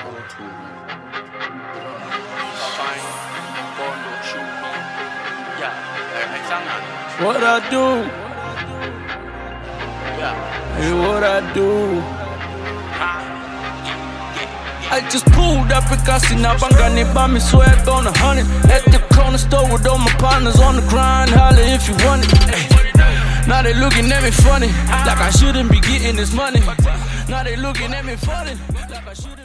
What I do? Hey, what I do? I just pulled up and na bangani by me swag on 100. At the corner store with all my partners on the grind. Holla if you want it. Ay. Now they looking at me funny, like I shouldn't be getting this money. Now they looking at me funny, like I shouldn't.